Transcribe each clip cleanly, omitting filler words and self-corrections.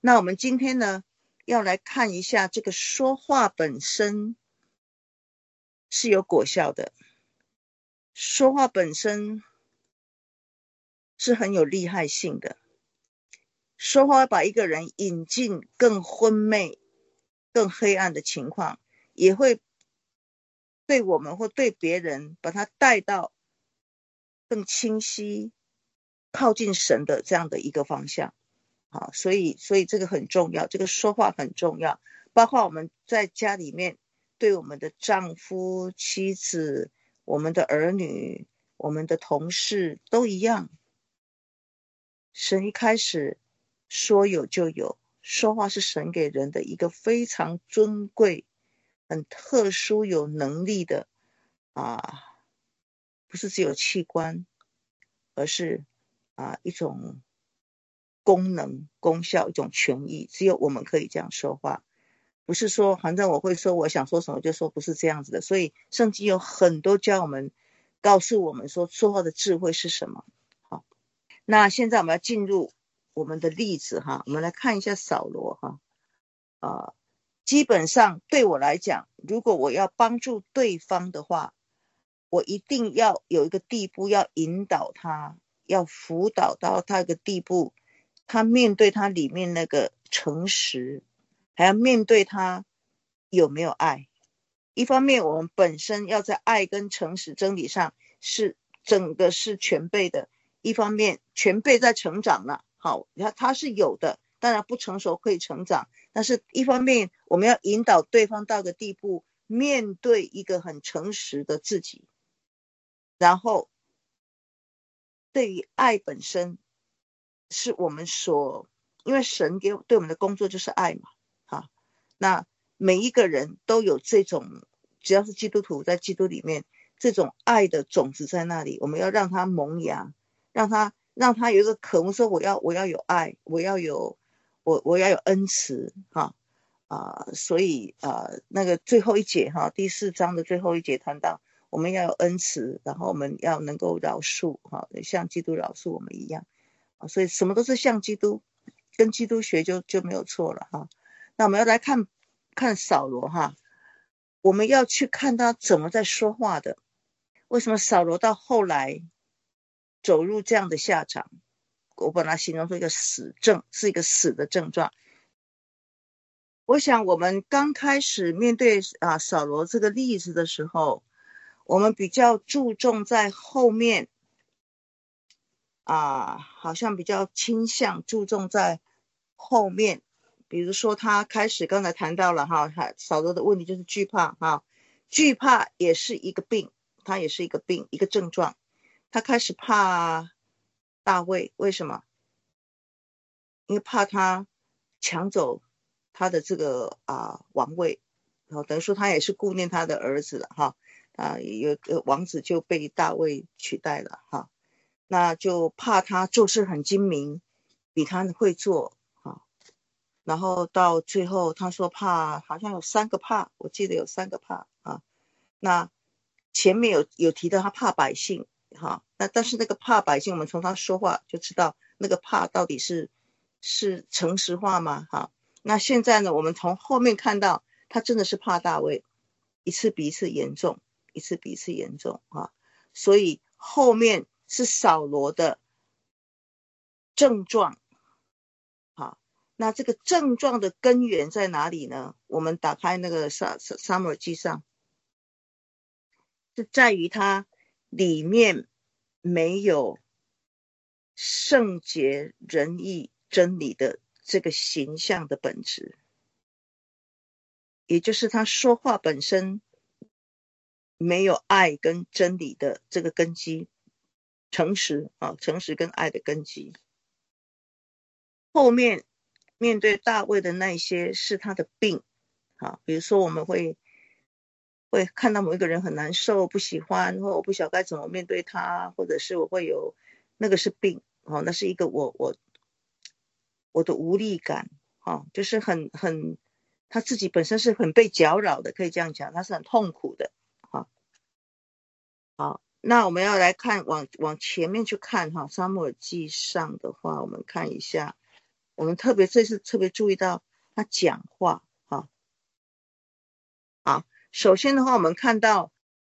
那我们今天呢，要来看一下这个说话本身是有果效的，说话本身是很有厉害性的，说话会把一个人引进更昏昧、更黑暗的情况，也会对我们或对别人把他带到更清晰、靠近神的这样的一个方向。好，所以这个很重要，这个说话很重要，包括我们在家里面对我们的丈夫、妻子、我们的儿女、我们的同事都一样。神一开始说有就有，说话是神给人的一个非常尊贵、很特殊、有能力的不是只有器官，而是一种功能、功效，一种权益，只有我们可以这样说话。不是说反正我会说我想说什么就说，不是这样子的。所以圣经有很多教我们，告诉我们说说话的智慧是什么。好，那现在我们要进入我们的例子哈，我们来看一下扫罗哈。基本上对我来讲，如果我要帮助对方的话，我一定要有一个地步，要引导他，要辅导到他一个地步，他面对他里面那个诚实，还要面对他有没有爱。一方面我们本身要在爱跟诚实真理上是整个是全备的，一方面全备在成长了，好，他是有的，当然不成熟可以成长，但是一方面我们要引导对方到个地步，面对一个很诚实的自己。然后对于爱本身是我们因为神对我们的工作就是爱嘛，那每一个人都有这种，只要是基督徒在基督里面，这种爱的种子在那里，我们要让它萌芽，让他有一个渴望，说我要有爱，我要有恩慈所以那个最后一节第4章的最后一节谈到我们要有恩慈，然后我们要能够饶恕像基督饶恕我们一样所以什么都是像基督，跟基督学就没有错了那我们要来看扫罗我们要去看他怎么在说话的，为什么扫罗到后来走入这样的下场，我把它形容出一个死症，是一个死的症状。我想我们刚开始面对扫罗这个例子的时候，我们比较注重在后面好像比较倾向注重在后面，比如说他开始刚才谈到了扫罗的问题就是惧怕惧怕也是一个病，它也是一个病，一个症状。他开始怕大卫，为什么？因为怕他抢走他的这个王位，然后等于说他也是顾念他的儿子了有一个王子就被大卫取代了那就怕他做事很精明，比他会做然后到最后他说怕，好像有3个怕，我记得有3个怕那前面有提到他怕百姓那但是那个怕百姓，我们从他说话就知道那个怕到底是诚实话吗那现在呢，我们从后面看到他真的是怕大卫，一次比一次严重，一次比一次严重所以后面是扫罗的症状那这个症状的根源在哪里呢？我们打开那个撒母耳记上，是在于他里面没有圣洁、仁义、真理的这个形象的本质，也就是他说话本身没有爱跟真理的这个根基，诚实跟爱的根基。后面面对大卫的那些是他的病比如说我们会看到某一个人很难受，不喜欢，或我不晓得该怎么面对他，或者是我会有那个是病那是一个我的无力感就是很他自己本身是很被搅扰的，可以这样讲，他是很痛苦的好，那我们要来看往前面去看撒母耳记上的话，我们看一下我们这次特别注意到他讲话啊。好，首先的话，我们看到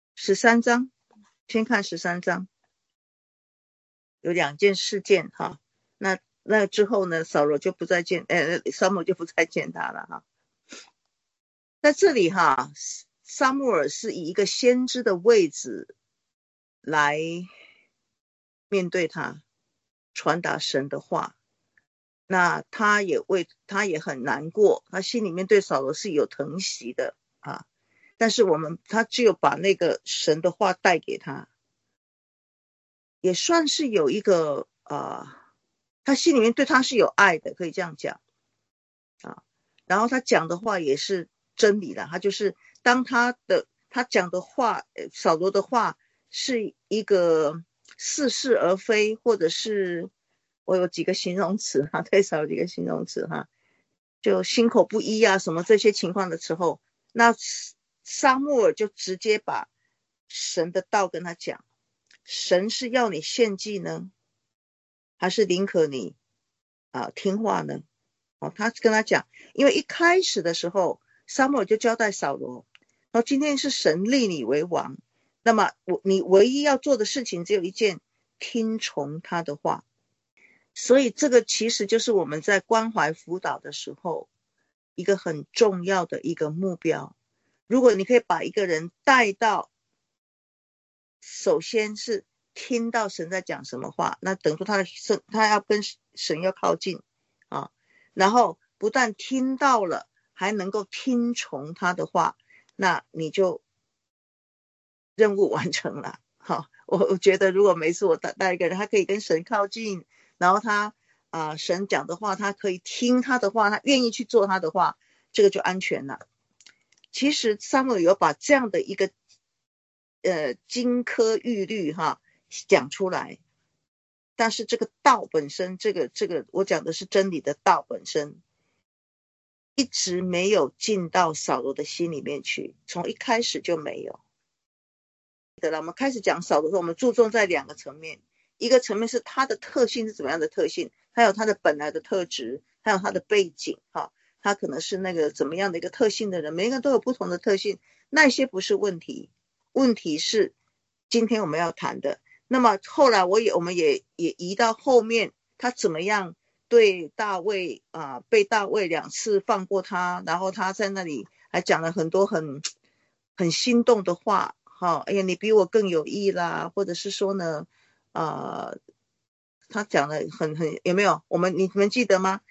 13章，先看13章，有2件事件哈。那之后呢，扫罗就不再见，撒母耳就不再见他了哈。在这里哈，撒母耳是以一个先知的位置来面对他，传达神的话。那他也很难过，他心里面对扫罗是有疼惜的啊。但是他只有把那个神的话带给他，也算是有一个他心里面对他是有爱的，可以这样讲啊。然后他讲的话也是真理的，他就是当他讲的话，扫罗的话是一个似是而非，或者是我有几个形容词哈，太少有几个形容词哈，就心口不一啊什么这些情况的时候，那撒母耳就直接把神的道跟他讲，神是要你献祭呢，还是宁可你听话呢？他跟他讲，因为一开始的时候撒母耳就交代扫罗，今天是神立你为王，那么你唯一要做的事情只有一件，听从他的话。所以这个其实就是我们在关怀辅导的时候一个很重要的一个目标。如果你可以把一个人带到首先是听到神在讲什么话，那等于他要跟神要靠近啊，然后不但听到了还能够听从他的话，那你就任务完成了。好，我觉得如果每次我带一个人他可以跟神靠近，然后他神讲的话他可以听他的话，他愿意去做他的话，这个就安全了。其实撒母耳有把这样的一个金科玉律讲出来，但是这个道本身，这个我讲的是真理的道本身，一直没有进到扫罗的心里面去，从一开始就没有。我们开始讲扫罗的时候，我们注重在2个层面，一个层面是他的特性是怎么样的特性，还有他的本来的特质，还有他的背景他可能是那个怎么样的一个特性的人，每个人都有不同的特性，那些不是问题，问题是今天我们要谈的。那么后来我们也移到后面，他怎么样对大卫被大卫2次放过他，然后他在那里还讲了很多很心动的话哎呀你比我更有义啦，或者是说呢他讲了很有没有你们记得吗？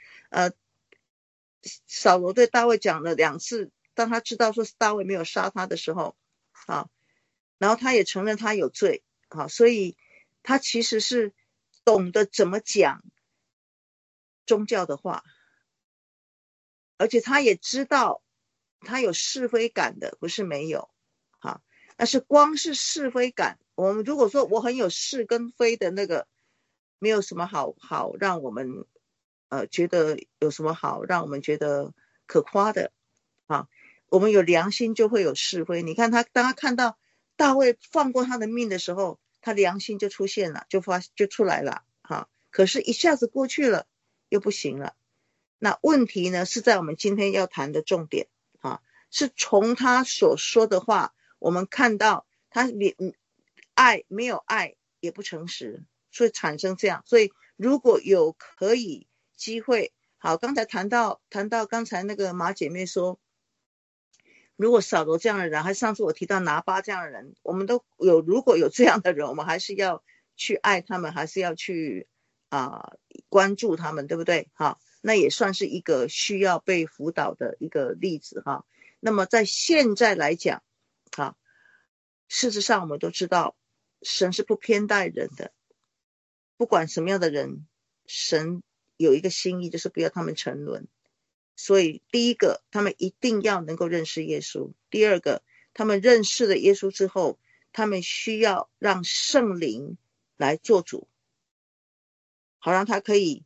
扫罗对大卫讲了2次，当他知道说大卫没有杀他的时候然后他也承认他有罪所以他其实是懂得怎么讲宗教的话，而且他也知道他有是非感的，不是没有但是光是是非感，我们如果说我很有是跟非的那个，没有什么好让我们觉得有什么好让我们觉得可夸的我们有良心就会有是非。你看当他看到大卫放过他的命的时候，他良心就出现了，就出来了可是一下子过去了又不行了。那问题呢是在我们今天要谈的重点是从他所说的话我们看到他没有爱也不诚实，所以产生这样。所以如果有可以机会，好，刚才谈到刚才那个马姐妹说，如果扫罗这样的人，还上次我提到拿巴这样的人，我们都有，如果有这样的人，我们还是要去爱他们，还是要去关注他们，对不对那也算是一个需要被辅导的一个例子那么在现在来讲事实上我们都知道神是不偏待人的，不管什么样的人，神有一个心意，就是不要他们沉沦。所以第一个他们一定要能够认识耶稣，第二个他们认识了耶稣之后，他们需要让圣灵来做主，好让他可以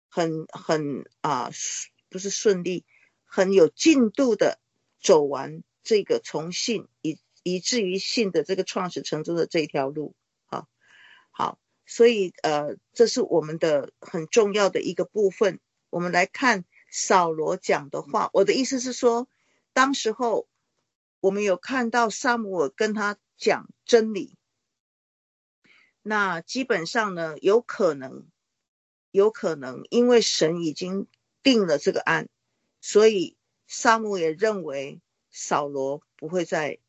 不是顺利，很有进度的走完这个从信以至于信的这个创始成终的这一条路好，所以这是我们的很重要的一个部分我们来看扫罗讲的话。我的意思是说，当时候我们有看到撒母耳跟他讲真理，那基本上呢，有可能因为神已经定了这个案，所以撒母也认为扫罗不会再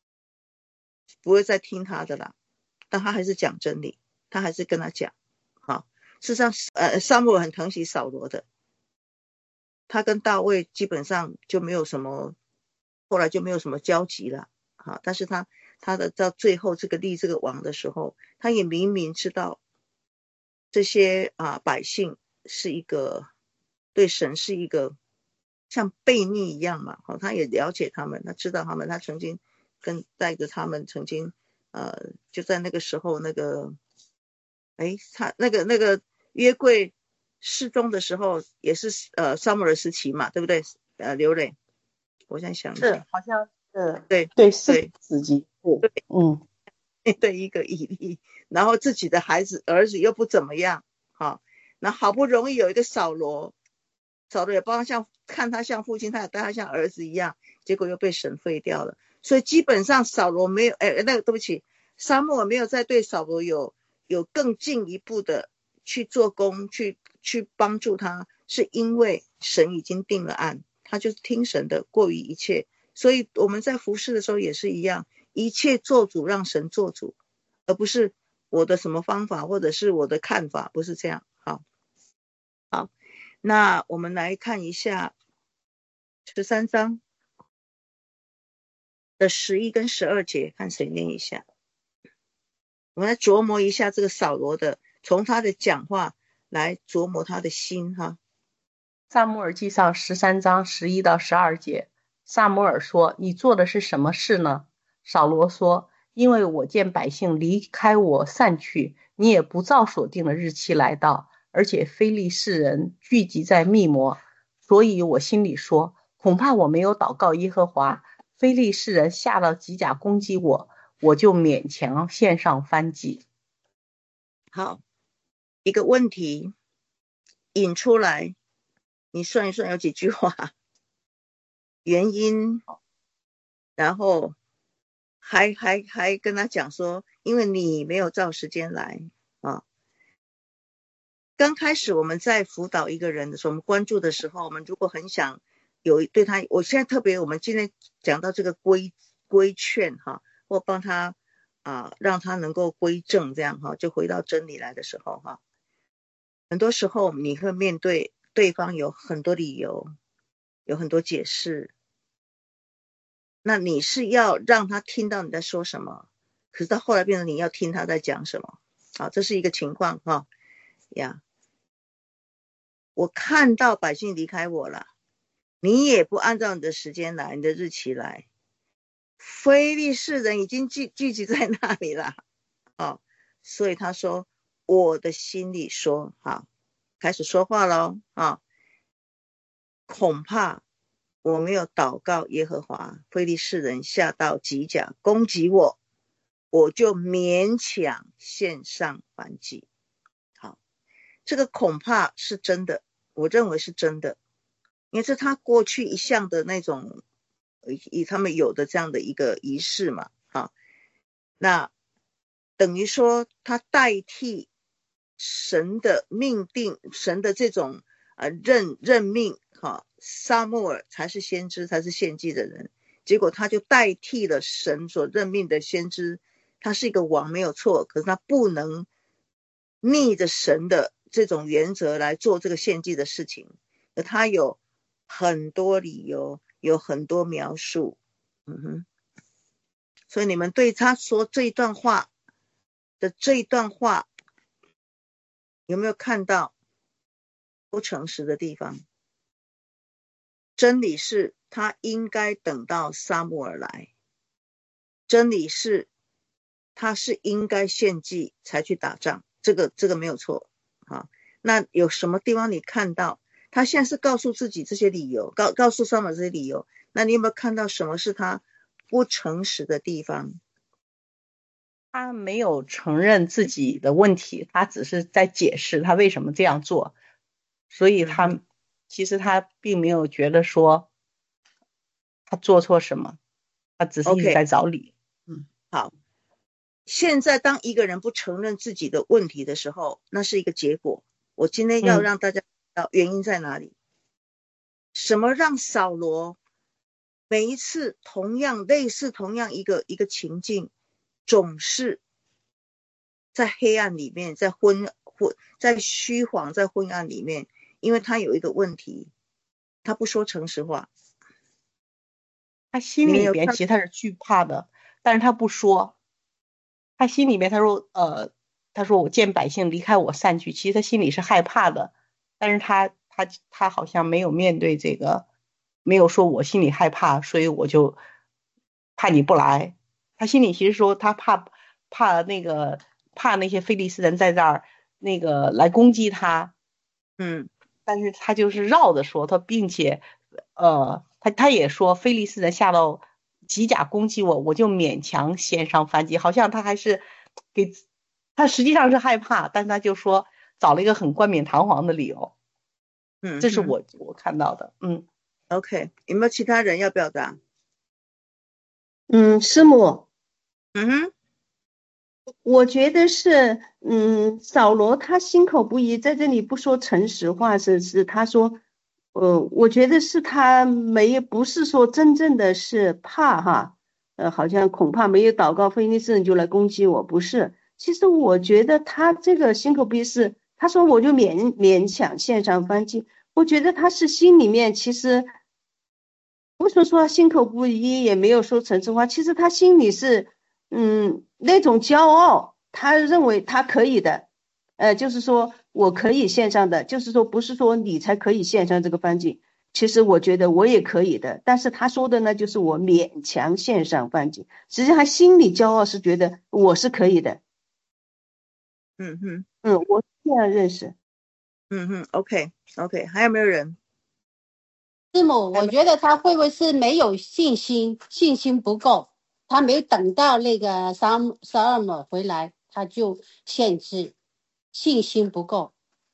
听他的啦，但他还是讲真理，他还是跟他讲。好，事实上撒母耳很疼惜扫罗的，他跟大卫基本上就没有什么，后来就没有什么交集了。好，但是他的到最后立这个王的时候，他也明明知道这些百姓是一个对神是一个像悖逆一样嘛。好，他也了解他们，他知道他们，他曾经带着他们曾经就在那个时候他那个约柜失踪的时候也是撒母耳时期嘛，对不对？刘磊，我想想一下， 是好像是对 4子集，对， 对一个以利，然后自己的儿子又不怎么样，好，那好不容易有一个扫罗也帮他看他像父亲，他也待他像儿子一样，结果又被神废掉了。所以基本上扫罗没有，对不起，撒母耳没有再对扫罗有更进一步的去做工，去帮助他，是因为神已经定了案，他就是听神的，过于一切。所以我们在服侍的时候也是一样，一切做主，让神做主，而不是我的什么方法或者是我的看法，不是这样。好，那我们来看一下13章的11跟12节，看谁念一下。我们来琢磨一下这个扫罗的，从他的讲话来琢磨他的心哈。 撒母耳记上13章11到12节，撒母耳说：“你做的是什么事呢？”扫罗说：“因为我见百姓离开我散去，你也不照所定的日期来到，而且非利士人聚集在密摩，所以我心里说，恐怕我没有祷告耶和华，非利士人下了吉甲攻击我，我就勉强献上燔祭。” 好，一个问题引出来，你算一算有几句话，原因，然后还跟他讲说，因为你没有照时间来啊。刚开始我们在辅导一个人的时候，我们关注的时候，我们如果很想有对他，我现在特别我们今天讲到这个规劝哈，或帮他让他能够归正，这样哈，就回到真理来的时候哈，很多时候你会面对对方有很多理由，有很多解释，那你是要让他听到你在说什么，可是到后来变成你要听他在讲什么，好，这是一个情况哈呀。我看到百姓离开我了，你也不按照你的时间来，你的日期来，非利士人已经聚集在那里了，所以他说我的心里说，好，开始说话咯，恐怕我没有祷告耶和华，非利士人下到吉甲攻击我，我就勉强献上燔祭。好，这个恐怕是真的，我认为是真的，因为是他过去一向的那种以他们有的这样的一个仪式嘛，那等于说他代替神的命定，神的这种任命，撒母耳才是先知，才是献祭的人，结果他就代替了神所任命的先知，他是一个王没有错，可是他不能逆着神的这种原则来做这个献祭的事情，而他有很多理由，有很多描述，所以你们对他说这一段话有没有看到不诚实的地方？真理是他应该等到撒母耳来，真理是他是应该献祭才去打仗，这个没有错。那有什么地方你看到他现在是告诉自己这些理由，告诉撒母耳这些理由，那你有没有看到什么是他不诚实的地方？ 他没有承认自己的问题，他只是在解释他为什么这样做，所以他其实他并没有觉得说他做错什么，他只是一直 OK， 在找理。 好。现在当一个人不承认自己的问题的时候，那是一个结果。我今天要让大家知道原因在哪里。什么让扫罗每一次类似同样一个情境，总是在黑暗里面，在虚晃，在昏暗里面，因为他有一个问题，他不说诚实话。 他心里边其实他是惧怕的，但是他不说。他心里面他说我见百姓离开我散去，其实他心里是害怕的，但是他好像没有面对这个，没有说我心里害怕，所以我就怕你不来。他心里其实说他怕那些非利士人在这儿来攻击他，但是他就是绕着说他，并且他也说非利士人下到机甲攻击我，我就勉强献上反击，好像他还是他实际上是害怕，但他就说找了一个很冠冕堂皇的理由。这是我看到的。 OK， 有没有其他人要表达？ 师母，我觉得是，扫罗他心口不一，在这里不说诚实话，是他说，我觉得是他不是说真正的是怕哈，好像恐怕没有祷告非利士人就来攻击我，不是。其实我觉得他这个心口不一是，他说我就勉强献上燔祭，我觉得他是心里面其实，为什么说他心口不一，也没有说诚实话，其实他心里是。那种骄傲，他认为他可以的，就是说我可以献上的，就是说不是说你才可以献上这个燔祭，其实我觉得我也可以的，但是他说的呢，就是我勉强献上燔祭，实际上他心里骄傲是觉得我是可以的。我这样认识。 OK， 还有没有人？ 师母，我觉得他会不会是没有信心，信心不够，他没等到那个撒尔姆回来，他就限制，信心不够。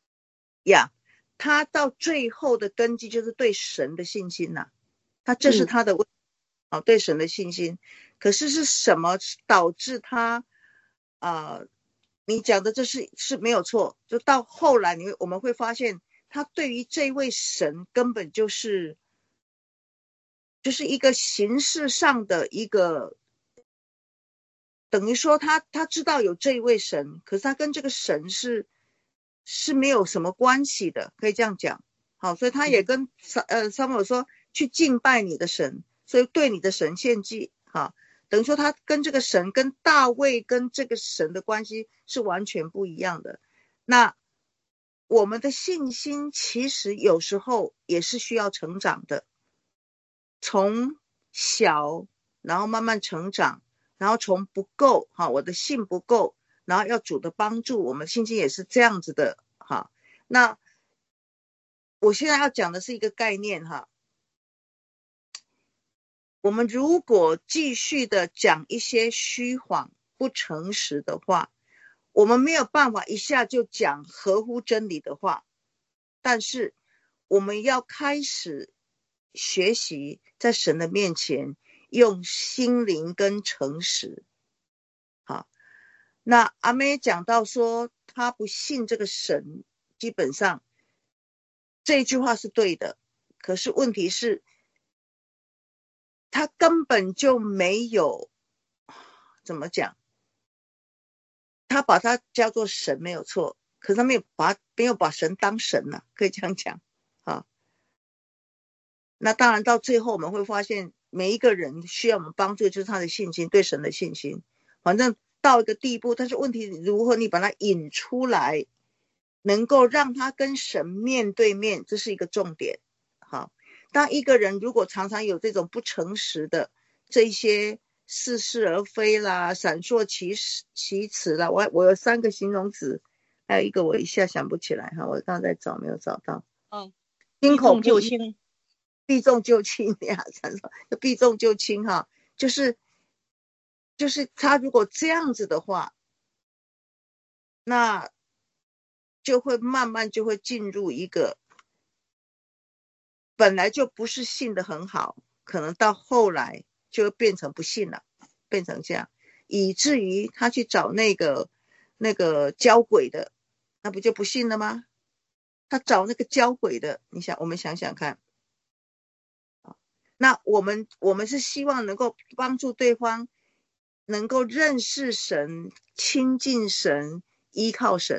他到最后的根基就是对神的信心呐，这是他的问题，对神的信心。可是是什么导致他你讲的这是没有错，就到后来我们会发现他对于这位神根本就是一个形式上的一个，等于说他知道有这位神，可是他跟这个神是没有什么关系的，可以这样讲。好，所以他也跟撒母耳说去敬拜你的神，所以对你的神献祭。好，等于说他跟这个神跟大卫跟这个神的关系是完全不一样的。那我们的信心其实有时候也是需要成长的，从小然后慢慢成长，然后从不够我的信不够，然后要主的帮助，我们信心也是这样子的。那我现在要讲的是一个概念我们如果继续的讲一些虚谎不诚实的话，我们没有办法一下就讲合乎真理的话，但是我们要开始学习在神的面前用心灵跟诚实。好，那阿妹讲到说他不信这个神，基本上这句话是对的，可是问题是他根本就没有怎么讲，他把他叫做神没有错，可是他没有把神当神了，可以这样讲。那当然到最后我们会发现每一个人需要我们帮助，就是他的信心，对神的信心。反正到一个地步，但是问题如何你把它引出来，能够让他跟神面对面，这是一个重点。好，当一个人如果常常有这种不诚实的这一些似是而非啦，闪烁其词啦，我有3个形容词，还有一个我一下想不起来我刚才找没有找到。 避重就轻， 避重就轻呀，避重就轻就是他如果这样子的话，那就会慢慢就会进入一个本来就不是信得很好，可能到后来就变成不信了，变成这样，以至于他去找那个教鬼的，那不就不信了吗？他找那个教鬼的，我们想想看，那我们是希望能够帮助对方能够认识神、亲近神、依靠神。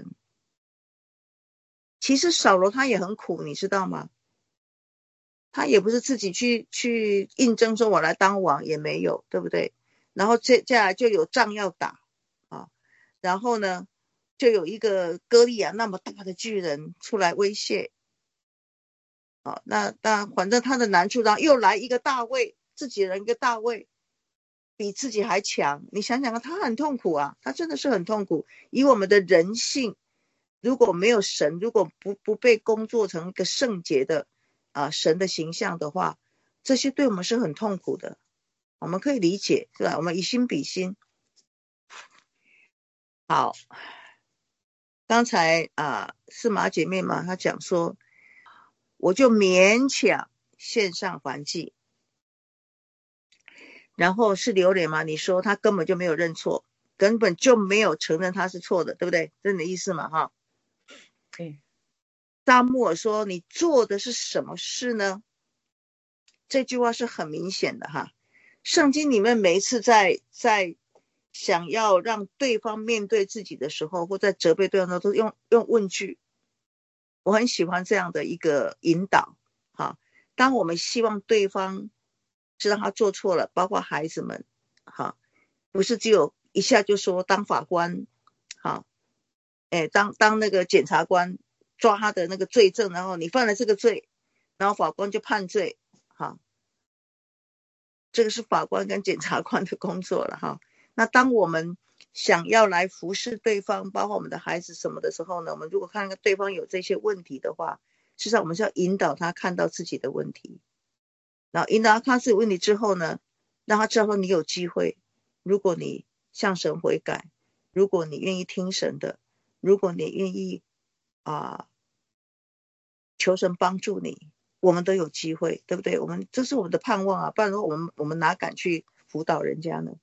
其实扫罗他也很苦，你知道吗？他也不是自己去应征说我来当王，也没有，对不对？然后接下来就有仗要打啊，然后呢就有一个歌利亚那么大的巨人出来威胁啊，那反正他的难处，然后又来一个大卫，自己人一个大卫比自己还强，你想想看，他很痛苦啊，他真的是很痛苦。以我们的人性，如果没有神，如果不被工作成一个圣洁的神的形象的话，这些对我们是很痛苦的，我们可以理解，是吧？我们以心比心。好，刚才是马姐妹嘛，她讲说，我就勉强献上还祭，然后是流脸嘛？你说他根本就没有认错，根本就没有承认他是错的，对不对？这是你的意思嘛？哈， 对。 撒母耳说：“你做的是什么事呢？”这句话是很明显的哈。圣经里面每一次在想要让对方面对自己的时候，或在责备对方的时候，都用问句。我很喜欢这样的一个引导哈。当我们希望对方知道他做错了，包括孩子们哈，不是只有一下就说当法官哈，当那个检察官抓他的那个罪证，然后你犯了这个罪，然后法官就判罪哈，这个是法官跟检察官的工作了哈。那当我们想要来服侍对方，包括我们的孩子什么的时候呢，我们如果看到对方有这些问题的话，事实上我们是要引导他看到自己的问题，然后引导他看自己问题之后呢，让他知道说你有机会，如果你向神悔改，如果你愿意听神的，如果你愿意求神帮助你，我们都有机会，对不对？这是我们的盼望啊，不然说我们哪敢去辅导人家呢？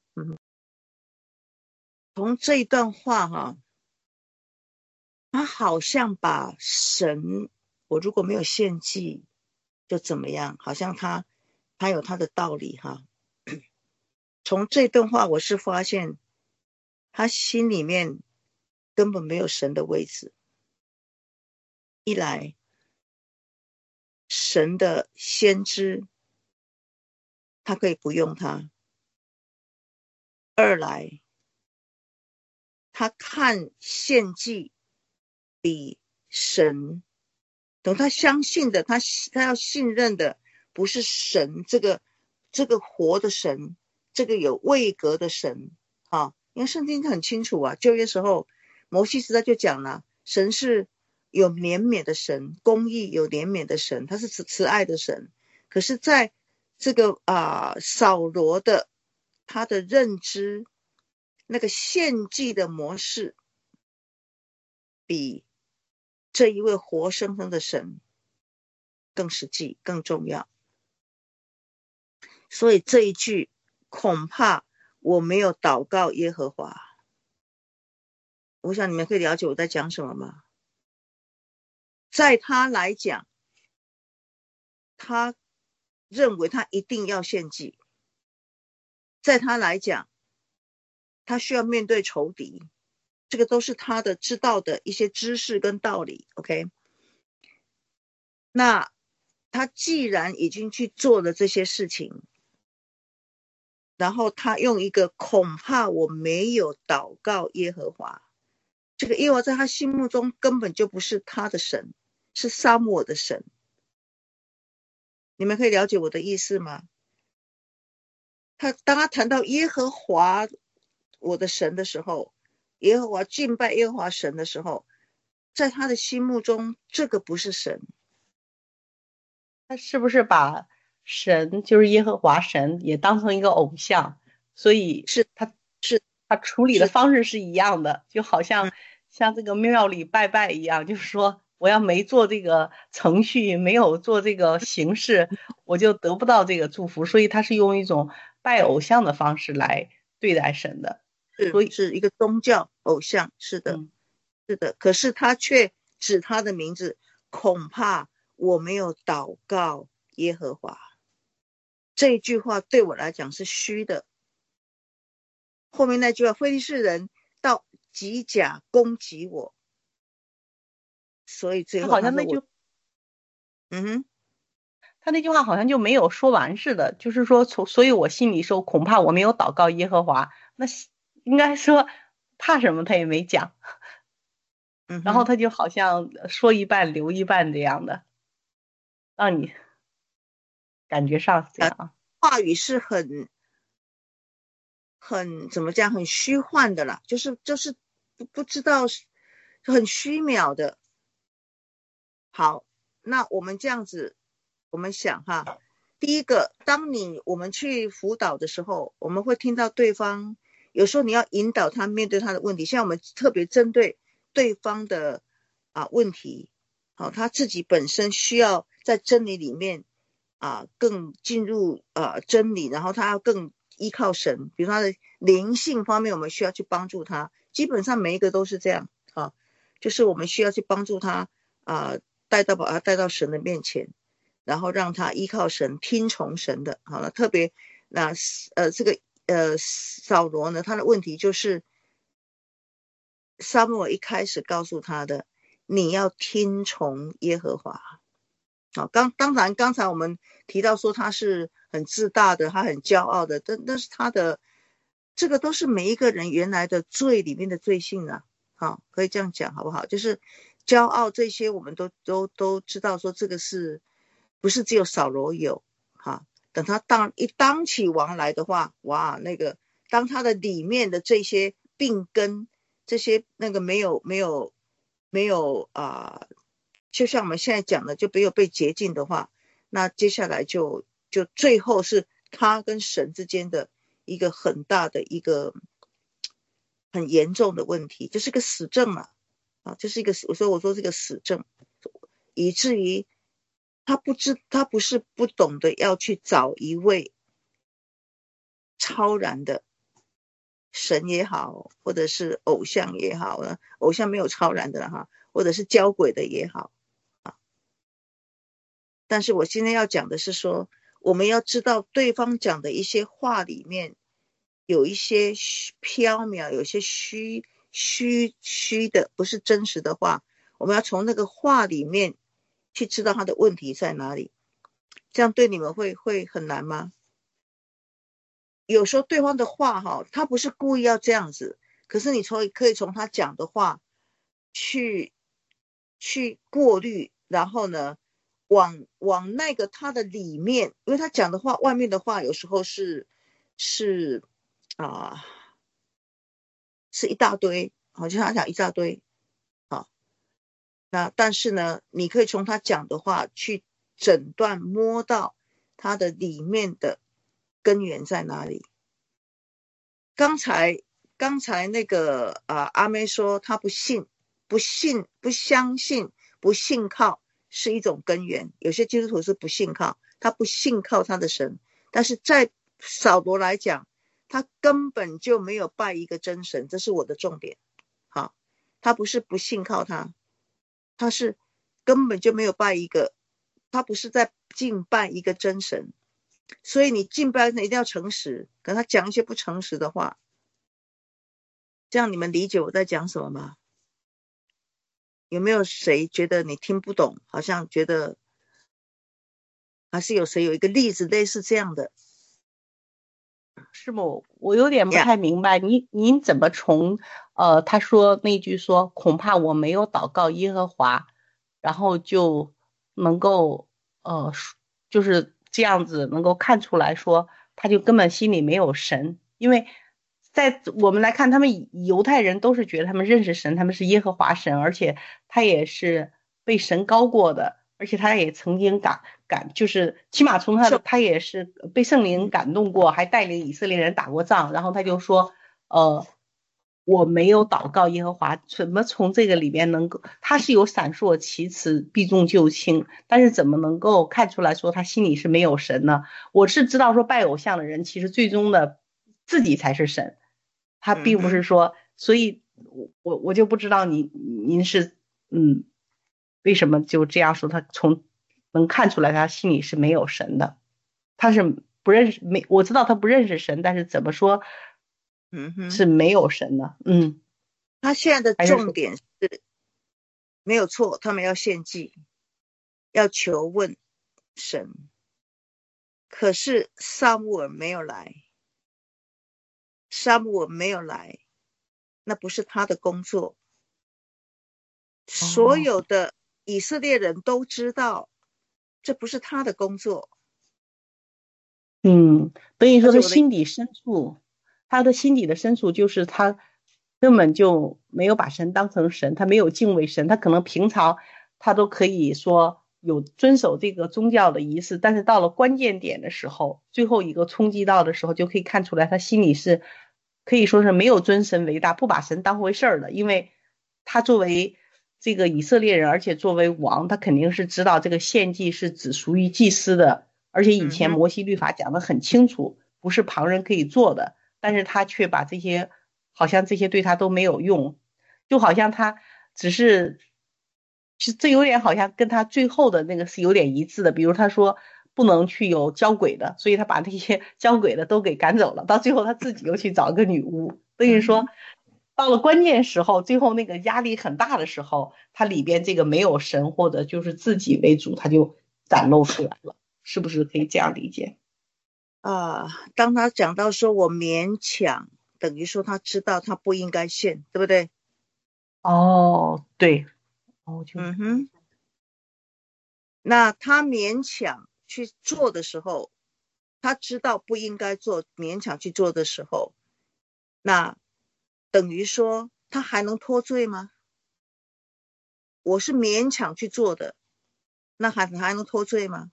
从这一段话哈，他好像把神，我如果没有献祭就怎么样，好像他有他的道理哈。从这段话我是发现他心里面根本没有神的位置。一来神的先知他可以不用他，二来他看献祭比神，等他相信的，他要信任的不是神这个活的神，这个有位格的神啊。因为圣经很清楚啊，旧约时候摩西时代就讲了，神是有怜悯的神，公义有怜悯的神，他是慈爱的神。可是在这个扫罗的他的认知，那个献祭的模式比这一位活生生的神更实际更重要。所以这一句恐怕我没有祷告耶和华，我想你们可以了解我在讲什么吗？在他来讲，他认为他一定要献祭，在他来讲他需要面对仇敌，这个都是他的知道的一些知识跟道理 OK。 那他既然已经去做了这些事情，然后他用一个恐怕我没有祷告耶和华，这个耶和华在他心目中根本就不是他的神，是撒母耳的神。你们可以了解我的意思吗？当他谈到耶和华我的神的时候，耶和华敬拜耶和华神的时候，在他的心目中这个不是神。 他是不是把神就是耶和华神也当成一个偶像？所以是他处理的方式是一样的，就好像这个庙里拜拜一样，就是说我要没做这个程序，没有做这个形式，我就得不到这个祝福。所以他是用一种拜偶像的方式来对待神的。所以是一个宗教偶像，是的，是的。可是他却指他的名字，恐怕我没有祷告耶和华。这一句话对我来讲是虚的。后面那句话，非利士人到吉甲攻击我，所以最后他好像那句，他那句话好像就没有说完似的，就是说所以我心里说恐怕我没有祷告耶和华，那应该说怕什么他也没讲，然后他就好像说一半留一半这样的，让你感觉上是这样啊。 话语是很怎么讲，很虚幻的啦，就是不知道，很虚渺的。好，那我们这样子，我们想哈，第一个，我们去辅导的时候，我们会听到对方，有时候你要引导他面对他的问题，像我们特别针对对方的问题，好，他自己本身需要在真理里面更进入真理，然后他要更依靠神，比如他的灵性方面，我们需要去帮助他。基本上每一个都是这样就是我们需要去帮助他把他带到神的面前，然后让他依靠神，听从神的。好了，特别这个扫罗呢，他的问题就是撒母耳一开始告诉他的，你要听从耶和华。好，当然刚才我们提到说他是很自大的，他很骄傲的，但是他的这个都是每一个人原来的罪里面的罪性啊。好，可以这样讲好不好？就是骄傲这些我们都知道说这个是不是只有扫罗有。好，等他当起王来的话，哇，那个当他的里面的这些病根，这些那个没有就像我们现在讲的，就没有被洁净的话，那接下来就最后是他跟神之间的一个很大的一个很严重的问题，就是个死症就是一个我说这个死症，以至于他不是不懂得要去找一位超然的神也好，或者是偶像也好，偶像没有超然的或者是交鬼的也好。但是我今天要讲的是说，我们要知道对方讲的一些话里面有一些缥缈，有一些虚的，不是真实的话，我们要从那个话里面去知道他的问题在哪里。这样对你们会很难吗？有时候对方的话他不是故意要这样子，可是你可以从他讲的话去过滤，然后呢往那个他的里面，因为他讲的话外面的话有时候是一大堆，好像他讲一大堆那但是呢你可以从他讲的话去诊断，摸到他的里面的根源在哪里。刚才那个阿妹说他不相信不信靠是一种根源，有些基督徒是不信靠，他不信靠他的神，但是在扫罗来讲，他根本就没有拜一个真神，这是我的重点。好，他不是不信靠他是根本就没有拜一个，他不是在敬拜一个真神。所以你敬拜一定要诚实，跟他讲一些不诚实的话，这样你们理解我在讲什么吗？有没有谁觉得你听不懂，好像觉得还是有谁有一个例子类似这样的？ 师母，我有点不太明白，您怎么从他说那句说恐怕我没有祷告耶和华，然后就能够就是这样子能够看出来说他就根本心里没有神。因为在我们来看，他们犹太人都是觉得他们认识神，他们是耶和华神，而且他也是被神高过的，而且他也曾经就是起码从他也是被圣灵感动过，还带领以色列人打过仗。然后他就说我没有祷告耶和华，怎么从这个里边能够，他是有闪烁其词，避重就轻，但是怎么能够看出来说他心里是没有神呢？我是知道说拜偶像的人其实最终的自己才是神，他并不是说，所以我就不知道您是为什么就这样说，他能看出来他心里是没有神的，他是不认识我知道他不认识神，但是怎么说是没有神的。 他现在的重点是没有错，他们要献祭，要求问神，可是撒母耳没有来，那不是他的工作。所有的以色列人都知道这不是他的工作。 等于说他心底深处，他的心底的深处就是他根本就没有把神当成神，他没有敬畏神，他可能平常他都可以说有遵守这个宗教的仪式，但是到了关键点的时候，最后一个冲击到的时候，就可以看出来他心里是可以说是没有尊神为大，不把神当回事儿的，因为他作为这个以色列人，而且作为王，他肯定是知道这个献祭是只属于祭司的，而且以前摩西律法讲得很清楚，不是旁人可以做的，但是他却把这些好像这些对他都没有用，就好像他只是这有点好像跟他最后的那个是有点一致的，比如他说不能去有交鬼的，所以他把那些交鬼的都给赶走了，到最后他自己又去找一个女巫，等于说到了关键时候，最后那个压力很大的时候，他里边这个没有神或者就是自己为主，他就展露出来了，是不是可以这样理解？ 当他讲到说我勉强，等于说他知道他不应该献，对不对？ 对。 那他勉强去做的时候，他知道不应该做，勉强去做的时候，那等于说他还能脱罪吗？我是勉强去做的，那还能脱罪吗？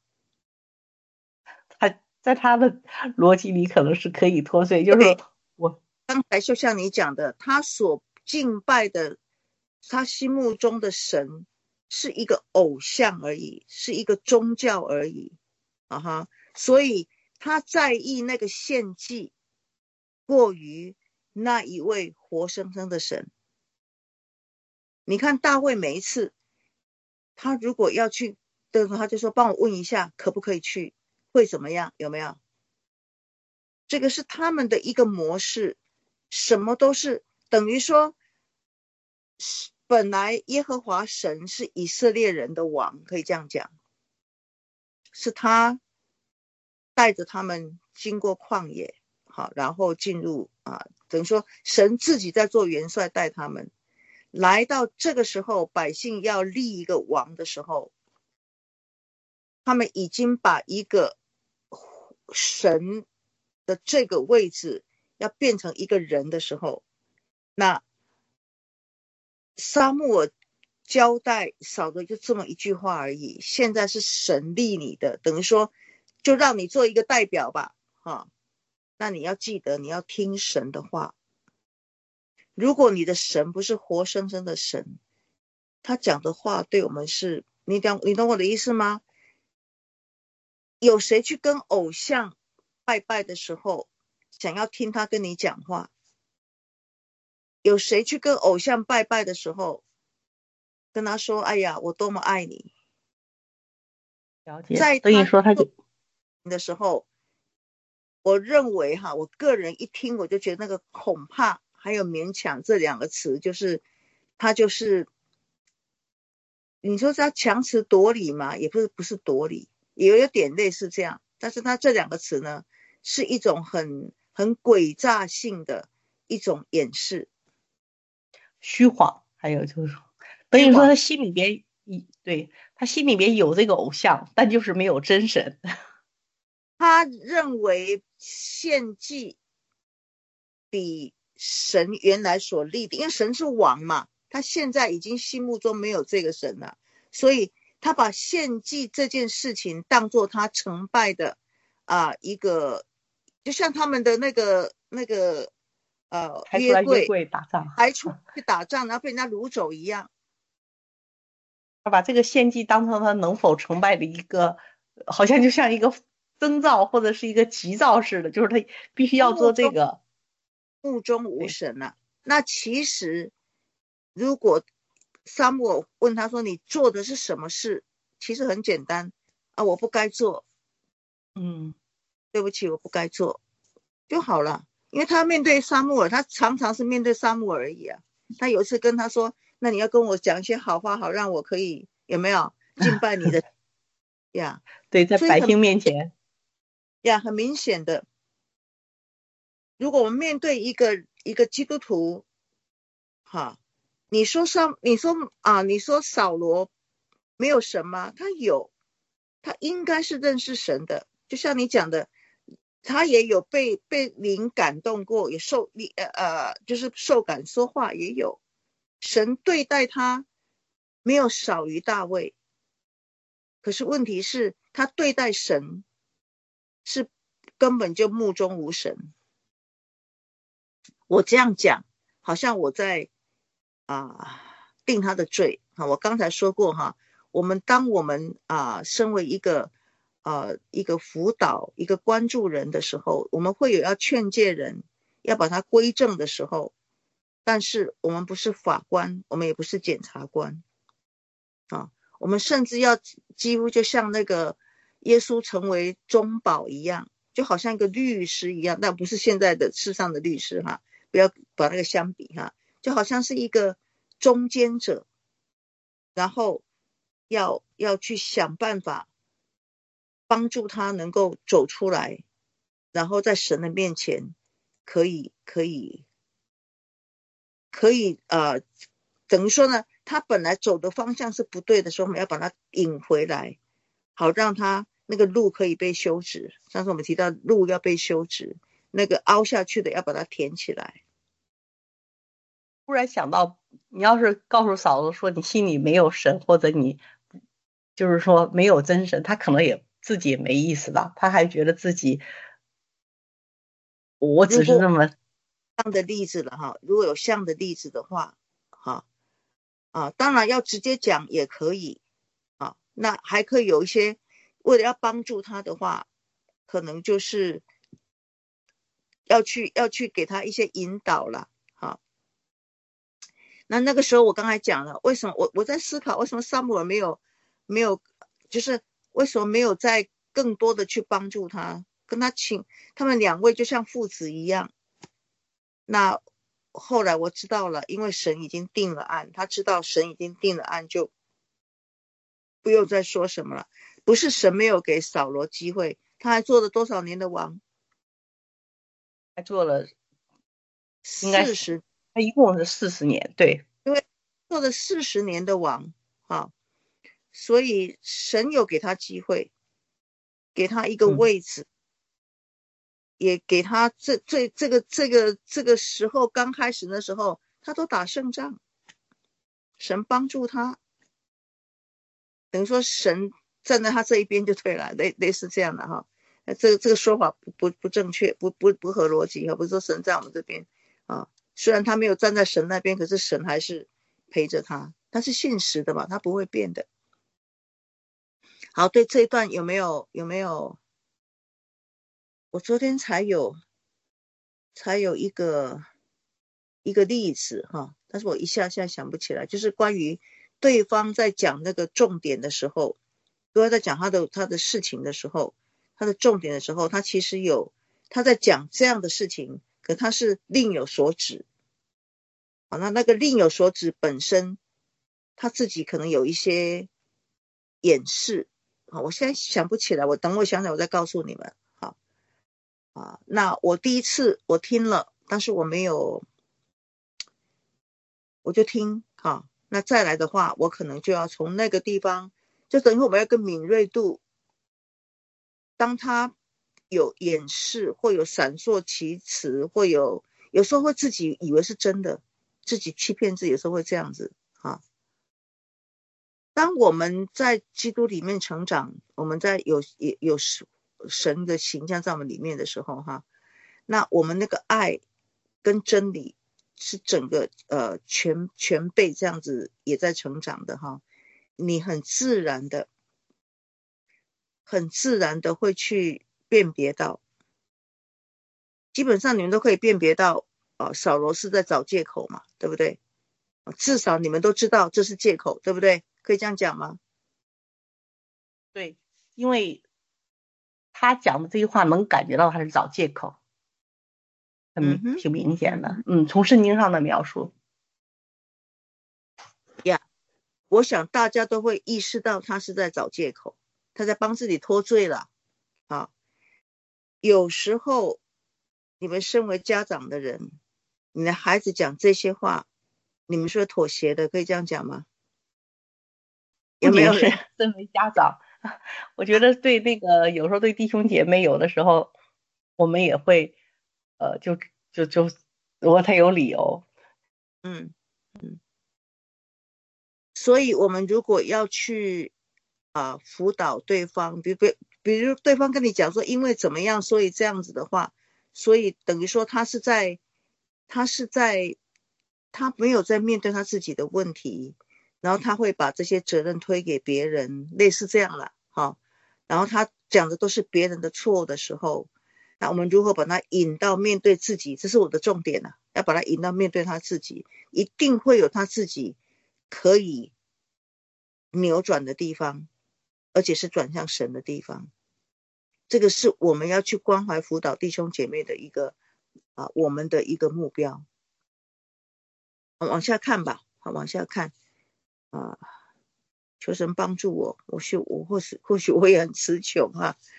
在他的逻辑里可能是可以脱罪，就是我刚才就像你讲的，他所敬拜的，他心目中的神是一个偶像而已，是一个宗教而已，所以他在意那个献祭过于那一位活生生的神。你看大卫每一次他如果要去，他就说帮我问一下可不可以去，会怎么样，有没有？这个是他们的一个模式，什么都是等于说本来耶和华神是以色列人的王，可以这样讲，是他带着他们经过旷野，好，然后进入等于说神自己在做元帅带他们来到这个时候，百姓要立一个王的时候，他们已经把一个神的这个位置要变成一个人的时候，那撒母耳交代少的就这么一句话而已，现在是神立你的，等于说就让你做一个代表吧，那你要记得你要听神的话。如果你的神不是活生生的神，他讲的话对我们是，你懂我的意思吗？有谁去跟偶像拜拜的时候想要听他跟你讲话？有谁去跟偶像拜拜的时候跟他说哎呀我多么爱你？ 了解，在等于说他就的时候，我认为我个人一听我就觉得那个恐怕还有勉强这两个词，就是他就是你说他强词夺理嘛，也不是夺理，也有点类似这样，但是他这两个词呢是一种很诡诈性的一种掩饰， 虚晃，还有就是等于说他心里边对他心里边有这个偶像，但就是没有真神。 他认为献祭比神原来所立的，因为神是王嘛，他现在已经心目中没有这个神了，所以他把献祭这件事情当作他崇拜的一个，就像他们的那个抬出来约柜柜打仗， 抬出去打仗，然后被人家掳走一样。 他把这个献祭当成他能否成败的一个，好像就像一个征兆或者是一个急兆似的，就是他必须要做这个。 目中无神啊。那其实如果撒母耳问他说你做的是什么事，其实很简单啊，我不该做，对不起，我不该做就好了。因为他面对撒母耳，他常常是面对撒母耳而已啊。他有一次跟他说，那你要跟我讲一些好话，好让我可以有没有敬拜你的呀？ 对，在百姓面前呀，很明显的，如果我们面对一个基督徒，哈，你说扫罗没有神吗？他有，他应该是认识神的，就像你讲的，他也有被灵感动过，也就是受感说话也有，神对待他没有少于大卫，可是问题是他对待神是根本就目中无神。我这样讲好像我在定他的罪。我刚才说过哈，当我们身为一个辅导一个关注人的时候，我们会有要劝诫人要把他归正的时候，但是我们不是法官，我们也不是检察官我们甚至要几乎就像那个耶稣成为中保一样，就好像一个律师一样，但不是现在的世上的律师不要把那个相比就好像是一个中间者，然后要去想办法帮助他能够走出来，然后在神的面前可以等于说呢，他本来走的方向是不对的时候，我们要把他引回来，好让他那个路可以被修直。上次我们提到路要被修直，那个凹下去的要把它填起来。 突然想到，你要是告诉嫂子说你心里没有神，或者你就是说没有真神，他可能也自己也没意思吧，他还觉得自己我只是这么这样的例子了如果有像的例子的话当然要直接讲也可以那还可以有一些为了要帮助他的话，可能就是要去给他一些引导了那个时候我刚才讲了，为什么我在思考为什么撒母耳没有就是为什么没有再更多的去帮助他，跟他请他们两位就像父子一样。那后来我知道了，因为神已经定了案，他知道神已经定了案，就不用再说什么了。不是神没有给扫罗机会，他还做了多少年的王？ 还做了 40， 他一共是40年，对， 因为做了40年的王所以神有给他机会，给他一个位置，也给他这个时候刚开始的时候，他都打胜仗，神帮助他，等于说神站在他这一边就对了，类似这样的这个说法不正确，不合逻辑不是说神在我们这边虽然他没有站在神那边，可是神还是陪着他，他是信实的嘛，他不会变的。好，对这一段有没有？我昨天才有一个例子但是我一下想不起来，就是关于对方在讲那个重点的时候，如果在讲他的事情的时候，他的重点的时候，他其实他在讲这样的事情，可他是另有所指那个另有所指本身他自己可能有一些掩饰我现在想不起来，等我想想我再告诉你们那我第一次我听了，但是我没有，我就听那再来的话，我可能就要从那个地方，就等于我们要个敏锐度，当他有掩饰或有闪烁其词，或有时候会自己以为是真的，自己欺骗自己，有时候会这样子当我们在基督里面成长，我们在有神的形象在我们里面的时候那我们那个爱跟真理是整个全辈这样子也在成长的哈，你很自然的会去辨别到，基本上你们都可以辨别到扫罗是在找借口嘛，对不对？至少你们都知道这是借口，对不对？可以这样讲吗？ 对，因为他讲的这句话能感觉到他是找借口，挺明显的。从圣经上的描述呀，我想大家都会意识到他是在找借口，他在帮自己脱罪了啊。有时候你们身为家长的人，你的孩子讲这些话，你们是妥协的，可以这样讲吗？有没有人？ 身为家长，我觉得对那个有时候对弟兄姐妹，有的时候我们也会就如果他有理由， 所以我们如果要去辅导对方，比如对方跟你讲说因为怎么样所以这样子的话，所以等于说他没有在面对他自己的问题，然后他会把这些责任推给别人，类似这样啦然后他讲的都是别人的错的时候，那我们如何把他引到面对自己，这是我的重点要把他引到面对他自己，一定会有他自己可以扭转的地方，而且是转向神的地方。这个是我们要去关怀辅导弟兄姐妹的一个我们的一个目标。往下看吧，往下看求神帮助我，或许我也很词穷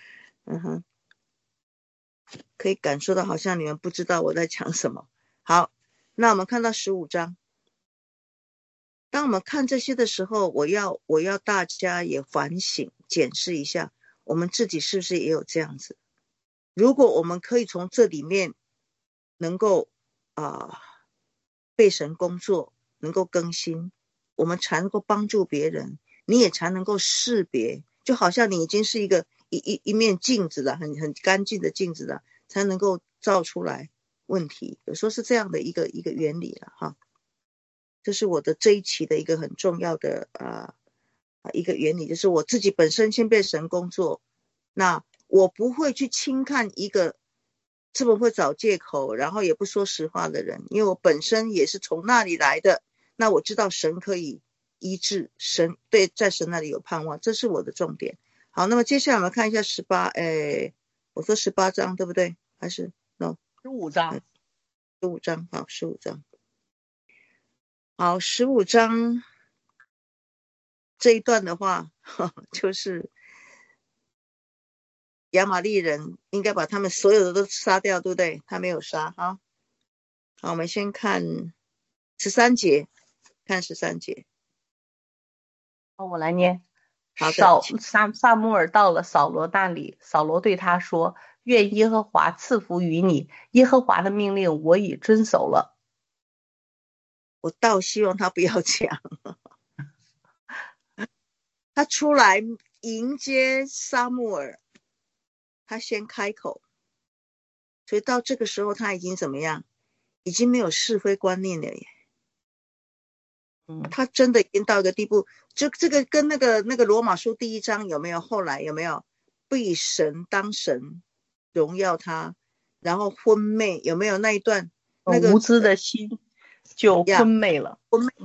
可以感受到好像你们不知道我在讲什么。好，那我们看到15章。当我们看这些的时候，我要大家也反省检视一下，我们自己是不是也有这样子。如果我们可以从这里面能够被神工作，能够更新，我们才能够帮助别人，你也才能够识别，就好像你已经是一面镜子了，很干净的镜子了，才能够照出来问题。有时候是这样的一个原理了哈。这是我的这一期的一个很重要的一个原理，就是我自己本身先被神工作，那我不会去轻看一个这么会找借口然后也不说实话的人，因为我本身也是从那里来的，那我知道神可以医治，神对，在神那里有盼望，这是我的重点。好，那么接下来我们看一下我说18章对不对？还是 no 15章 15章好15章好，15章这一段的话就是亚玛力人应该把他们所有的都杀掉，对不对？他没有杀好，我们先看13节，看13节。 我来念。 好的。 撒母耳到了扫罗那里，扫罗对他说：愿耶和华赐福于你，耶和华的命令我已遵守了。 我倒希望他不要讲他出来迎接撒母耳，他先开口，所以到这个时候他已经怎么样？已经没有是非观念了耶。他真的已经到一个地步，就这个跟那个罗马书第1章有没有？后来有没有不以神当神荣耀他，然后昏昧，有没有那一段？那个无知的心就昏昧了。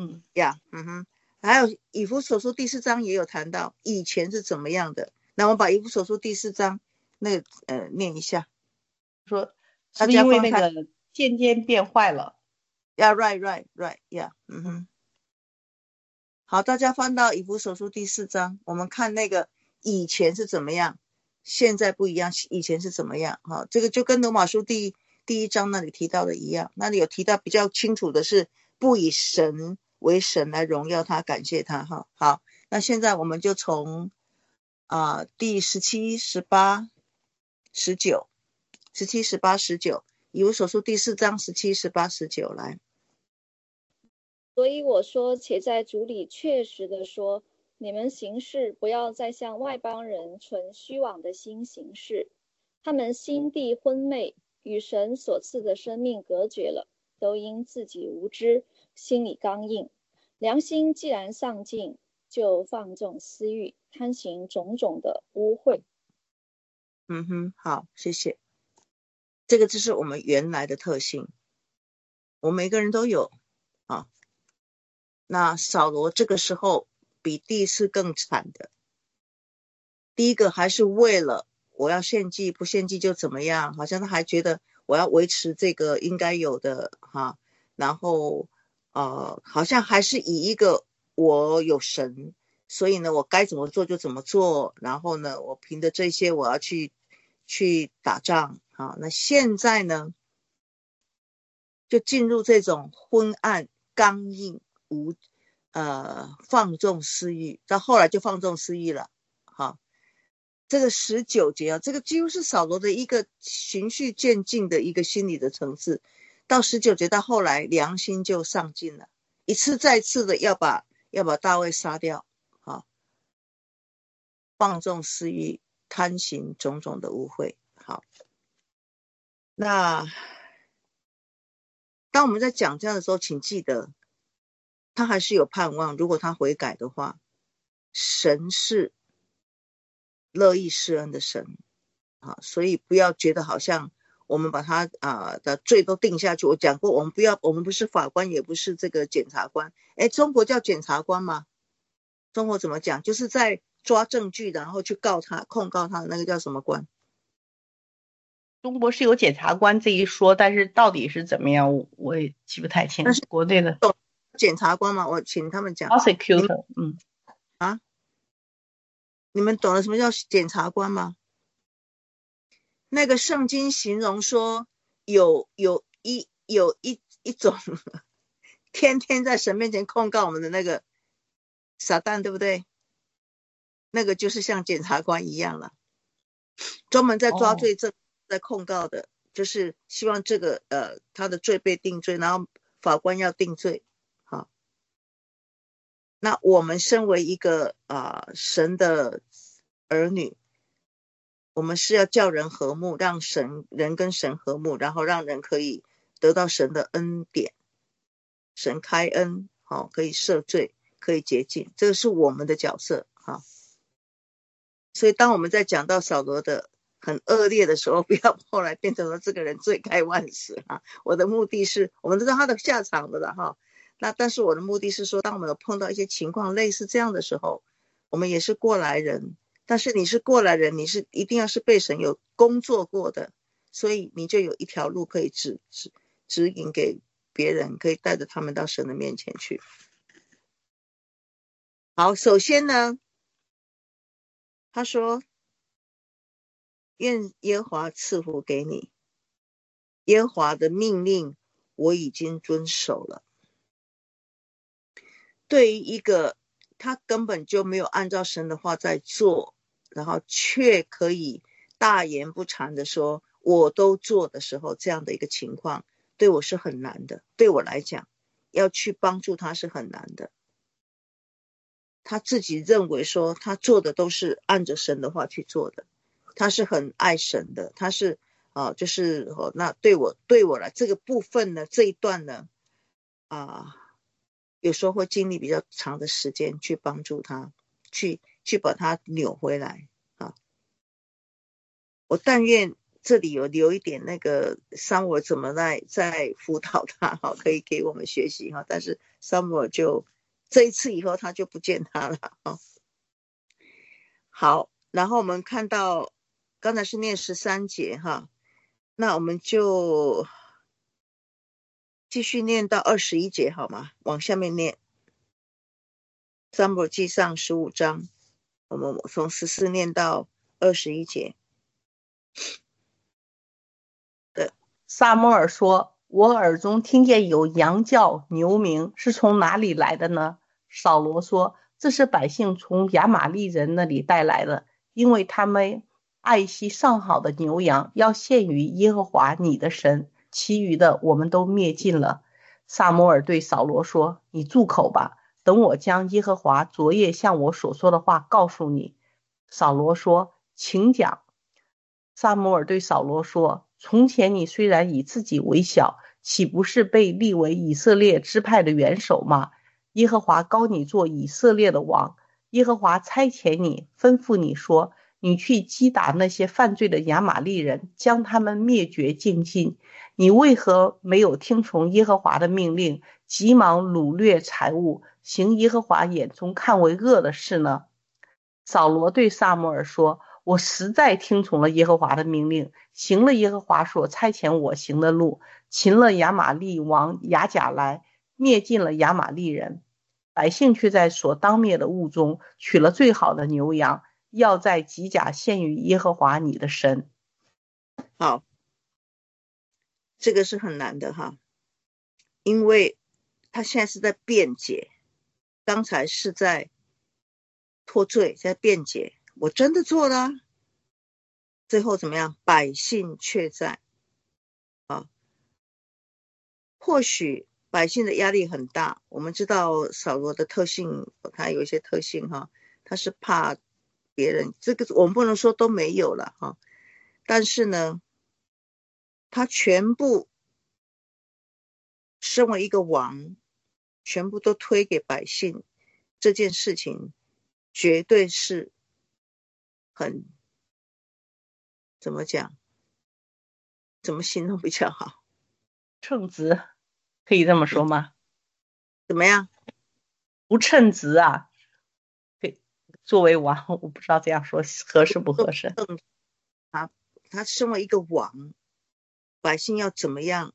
还有以弗所书第4章也有谈到以前是怎么样的。那我们把以弗所书第4章念一下， 说是不是因为那个渐渐变坏了 ？right好，大家翻到以弗所书第4章，我们看那个以前是怎么样，现在不一样，以前是怎么样这个就跟罗马书第1章那里提到的一样，那里有提到比较清楚的是不以神为神来荣耀他，感谢他好，那现在我们就从第17、18、19 17、18、19以弗所书第4章17、18、19来。 所以我说，且在主里确实的说，你们行事不要再像外邦人存虚妄的心行事，他们心地昏昧， 与神所赐的生命隔绝了，都因自己无知，心里刚硬。良心既然丧尽，就放纵私欲，贪行种种的污秽。 好，谢谢。这个就是我们原来的特性，我们每个人都有啊。那扫罗这个时候比第一次更惨的，第一个还是为了我要献祭，不献祭就怎么样，好像他还觉得我要维持这个应该有的哈，然后好像还是以一个我有神，所以呢我该怎么做就怎么做，然后呢我凭着这些我要去打仗啊。那现在呢就进入这种昏暗刚硬放纵私欲，到后来就放纵私欲了。好，这个19节啊，这个几乎是扫罗的一个循序渐进的一个心理的层次。到19节到后来良心就上进了，一次再次的要把大卫杀掉。好，放纵私欲，贪行种种的污秽。好，那当我们在讲这样的时候，请记得他还是有盼望，如果他悔改的话，神是乐意施恩的神啊，所以不要觉得好像我们把他的罪都定下去。我讲过，我们不是法官，也不是这个检察官。中国叫检察官吗？中国怎么讲？就是在抓证据，然后去控告他的那个叫什么官？ 中国是有检察官这一说，但是到底是怎么样，我也记不太清。但是国内的懂检察官吗？我请他们讲。 prosecutor， 你们懂得什么叫检察官吗？那个圣经形容说有一种天天在神面前控告我们的那个撒旦，对不对？那个就是像检察官一样了，专门在抓罪证，在控告的，就是希望这个他的罪被定罪，然后法官要定罪。好，那我们身为一个神的儿女，我们是要叫人和睦，让人跟神和睦，然后让人可以得到神的恩典，神开恩，可以赦罪，可以洁净，这个是我们的角色。所以当我们在讲到扫罗的很恶劣的时候，不要后来变成说这个人罪该万死。我的目的是，我们知道他的下场的了。那但是我的目的是说，当我们有碰到一些情况类似这样的时候，我们也是过来人，但是你是过来人，你是一定要是被神有工作过的，所以你就有一条路可以指引给别人，可以带着他们到神的面前去。好，首先呢，他说愿耶和华赐福给你，耶和华的命令我已经遵守了。对于一个他根本就没有按照神的话在做，然后却可以大言不惭的说我都做的时候，这样的一个情况对我是很难的，对我来讲要去帮助他是很难的。他自己认为说他做的都是按着神的话去做的，他是很爱神的，他是就是那对我来这个部分呢，这一段呢有时候会经历比较长的时间去帮助他，去把他扭回来我但愿这里有留一点那个撒母耳怎么在辅导他可以给我们学习但是撒母耳就这一次以后他就不见他了好，然后我们看到刚才是念13节那我们就继续念到21节好吗？往下面念。撒母耳记上15章，我们从14念到21节。 撒母耳说，我耳中听见有羊叫牛鸣，是从哪里来的呢？扫罗说，这是百姓从亚玛利人那里带来的，因为他们爱惜上好的牛羊，要献于耶和华你的神，其余的我们都灭尽了。撒母耳对扫罗说，你住口吧，等我将耶和华昨夜向我所说的话告诉你。扫罗说，请讲。撒母耳对扫罗说， 从前你虽然以自己为小，岂不是被立为以色列支派的元首吗？耶和华膏你做以色列的王，耶和华差遣你，吩咐你说，你去击打那些犯罪的亚玛力人，将他们灭绝尽尽。你为何没有听从耶和华的命令，急忙掳掠财物，行耶和华眼中看为恶的事呢？扫罗对撒母耳说，我实在听从了耶和华的命令，行了耶和华所差遣我行的路，擒了亚玛力王亚甲来，灭尽了亚玛力人。百姓却在所当灭的物中取了最好的牛羊，要在吉甲献于耶和华你的神。 好，这个是很难的哈，因为他现在是在辩解，刚才是在脱罪，在辩解，我真的做了，最后怎么样？百姓却在啊，或许百姓的压力很大。我们知道扫罗的特性，他有一些特性哈，他是怕别人，这个我们不能说都没有了哈，但是呢，他全部身为一个王，全部都推给百姓，这件事情绝对是很，怎么讲？怎么形容比较好？ 称职，可以这么说吗？ 怎么样？ 不称职啊！对，作为王，我不知道这样说合适不合适。 他身为一个王，百姓要怎么样？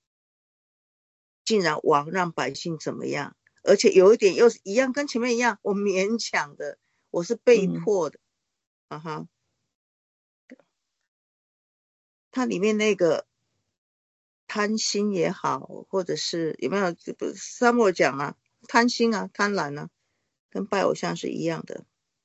竟然王让百姓怎么样？而且有一点又是一样，跟前面一样，我勉强的，我是被迫的。它里面那个贪心也好，或者是有没有撒母耳讲啊，贪心啊，贪婪啊，跟拜偶像是一样的。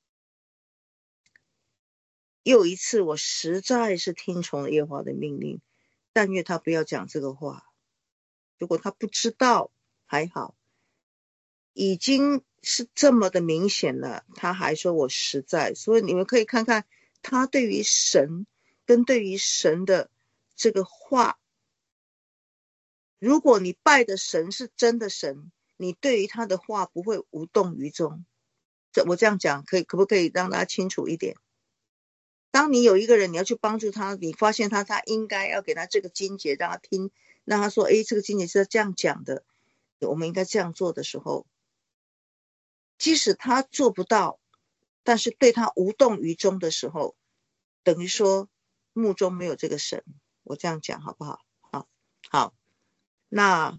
又一次我实在是听从了耶和华的命令，但愿他不要讲这个话。如果他不知道还好，已经是这么的明显了，他还说我实在。所以你们可以看看他对于神跟对于神的这个话，如果你拜的神是真的神，你对于他的话不会无动于衷。我这样讲可不可以让大家清楚一点？当你有一个人你要去帮助他，你发现他应该要给他这个经节让他听，让他说诶，这个经节是这样讲的，我们应该这样做的时候，即使他做不到，但是对他无动于衷的时候，等于说目中没有这个神。我这样讲好不好？好，那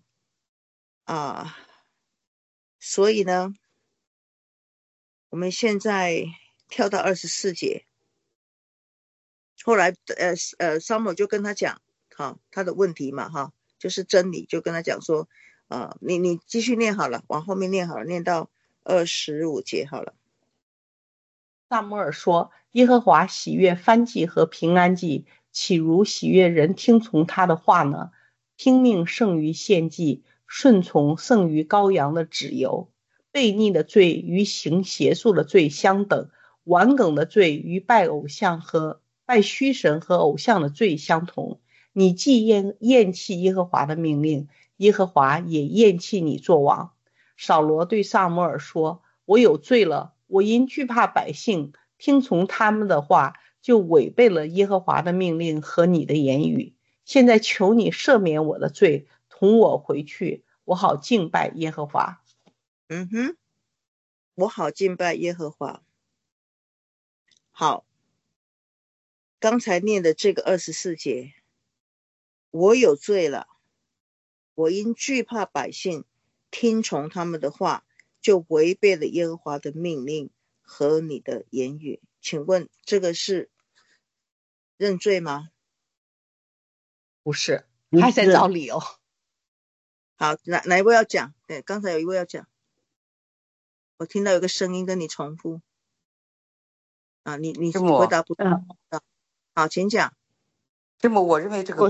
所以呢，我们现在跳到24节，后来撒母耳就跟他讲他的问题嘛就是真理，就跟他讲说你继续念好了，往后面念好了，念到25节好了。 撒母耳说，耶和华喜悦燔祭和平安祭，岂如喜悦人听从他的话呢？听命胜于献祭，顺从胜于羔羊的脂油。悖逆的罪与行邪术的罪相等，顽梗的罪与拜偶像和拜虚神和偶像的罪相同。你既厌弃耶和华的命令，耶和华也厌弃你作王。扫罗对撒母耳说，我有罪了，我因惧怕百姓，听从他们的话，就违背了耶和华的命令和你的言语。现在求你赦免我的罪，同我回去，我好敬拜耶和华。 我好敬拜耶和华。好，刚才念的这个24节，我有罪了，我因惧怕百姓，听从他们的话，就违背了耶和华的命令和你的言语。请问这个是认罪吗？ 不是，还在找理由。 好，哪一位要讲？对，刚才有一位要讲，我听到有个声音跟你重复你回答不到。好，请讲。 这么我认为这个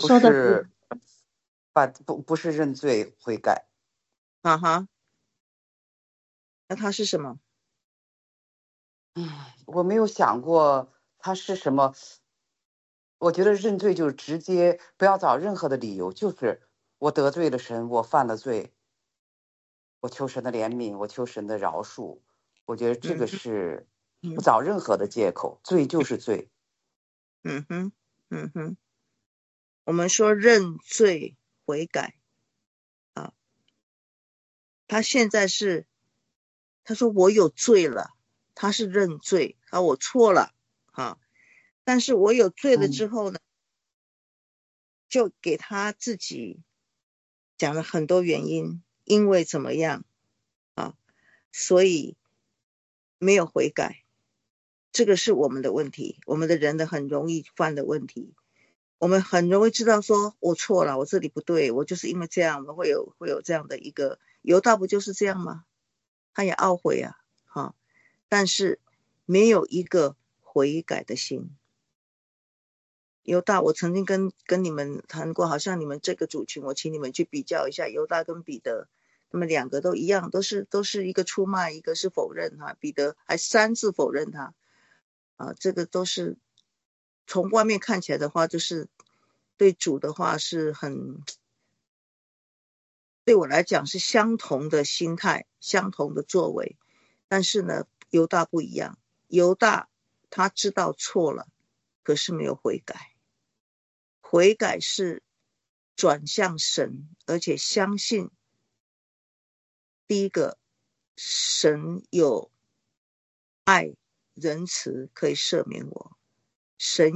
不是认罪悔改。 那他是什么？ 我没有想过他是什么。 我觉得认罪就是直接不要找任何的理由，就是我得罪了神，我犯了罪，我求神的怜悯，我求神的饶恕。我觉得这个是不找任何的借口，罪就是罪。 我们说认罪悔改啊，他现在是他说我有罪了，他是认罪啊，我错了啊，但是我有罪了之后呢，就给他自己讲了很多原因，因为怎么样啊，所以没有悔改。这个是我们的问题，我们的人的很容易犯的问题。我们很容易知道说我错了，我这里不对，我就是因为这样，我们会有这样的一个，犹大不就是这样吗？他也懊悔啊，但是没有一个悔改的心。犹大，我曾经跟你们谈过，好像你们这个组群，我请你们去比较一下犹大跟彼得，他们两个都一样，都是一个出卖，一个是否认他，彼得还3次否认他啊，这个都是从外面看起来的话，就是对主的话是很，对我来讲是相同的心态，相同的作为，但是呢，犹大不一样，犹大他知道错了，可是没有悔改。悔改是转向神，而且相信第一个，神有爱仁慈可以赦免我，神